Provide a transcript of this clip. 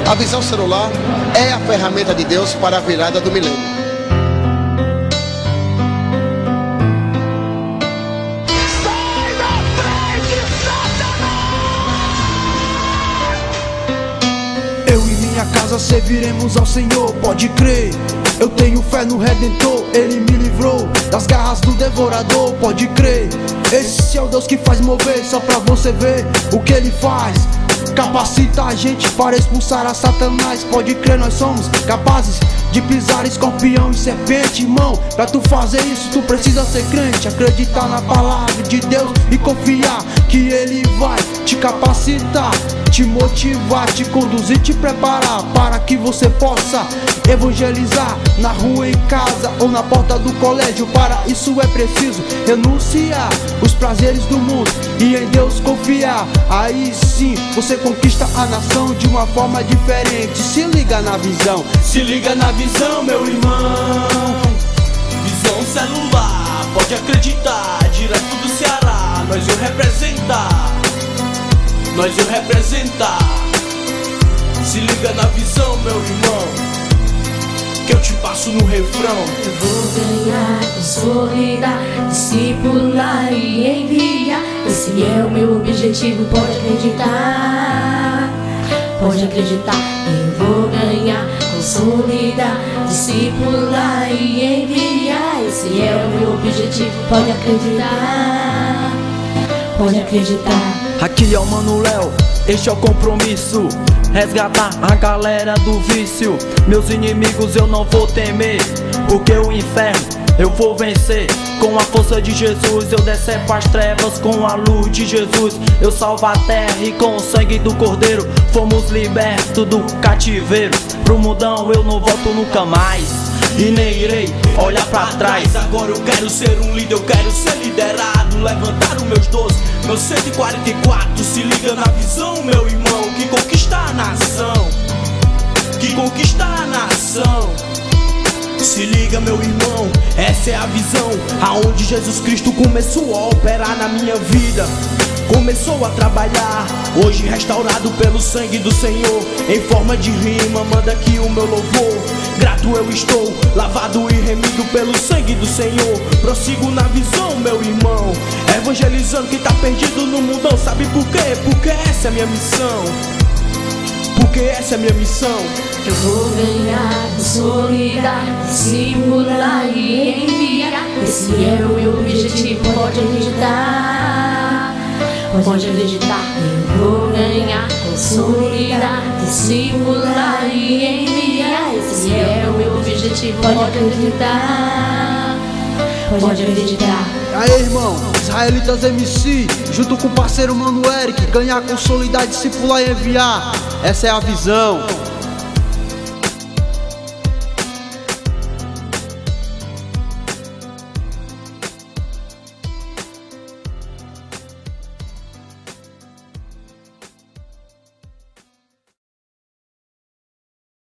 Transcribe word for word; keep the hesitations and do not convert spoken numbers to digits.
A visão celular é a ferramenta de Deus para a virada do milênio. Sai da frente, Satanás! Eu e minha casa serviremos ao Senhor, pode crer. Eu tenho fé no Redentor, Ele me livrou das garras do devorador, pode crer. Esse é o Deus que faz mover, só pra você ver o que Ele faz. Capacita a gente para expulsar a Satanás, pode crer, nós somos capazes de pisar escorpião e serpente, irmão. Pra tu fazer isso tu precisa ser crente, acreditar na palavra de Deus e confiar que Ele vai te capacitar, te motivar, te conduzir, te preparar para que você possa evangelizar na rua, em casa ou na porta do colégio. Para isso é preciso renunciar os prazeres do mundo e em Deus confiar. Aí sim você conquista a nação de uma forma diferente. Se liga na visão, se liga na visão, meu irmão. Visão celular, pode acreditar, direto do Ceará, nós o representar, nós o representar. Se liga na visão, meu irmão, que eu te passo no refrão. Eu vou ganhar, consolidar, discipular e enviar. Esse é o meu objetivo, pode acreditar, pode acreditar. Eu vou ganhar, consolidar, discipular e enviar. Esse é o meu objetivo, pode acreditar, pode acreditar. Aqui é o Mano Léo, este é o compromisso, resgatar a galera do vício. Meus inimigos eu não vou temer, porque o inferno eu vou vencer. Com a força de Jesus eu decepo as trevas, com a luz de Jesus eu salvo a terra. E com o sangue do Cordeiro fomos libertos do cativeiro. Pro mundão eu não volto nunca mais e nem irei olhar pra trás. Agora eu quero ser um líder, eu quero ser liderado, levantar os meus doze, meus cento e quarenta e quatro. Se liga na visão, meu irmão, que conquista a nação, que conquista a nação. Se liga, meu irmão, essa é a visão, aonde Jesus Cristo começou a operar na minha vida, começou a trabalhar, hoje restaurado pelo sangue do Senhor. Em forma de rima, manda aqui o meu louvor. Grato eu estou, lavado e remido pelo sangue do Senhor. Prossigo na visão, meu irmão, evangelizando quem tá perdido no mundão. Sabe por quê? Porque essa é a minha missão, porque essa é a minha missão. Eu vou ganhar, consolidar, discipular e enviar. Esse é o meu objetivo, pode acreditar, pode acreditar. Eu vou ganhar, consolidar, discipular e enviar. Esse é o meu objetivo, pode acreditar, pode acreditar. Aí irmão, Israelitas M C, junto com o parceiro Mano Eric, ganhar, consolidar, discipular e enviar. Essa é a visão.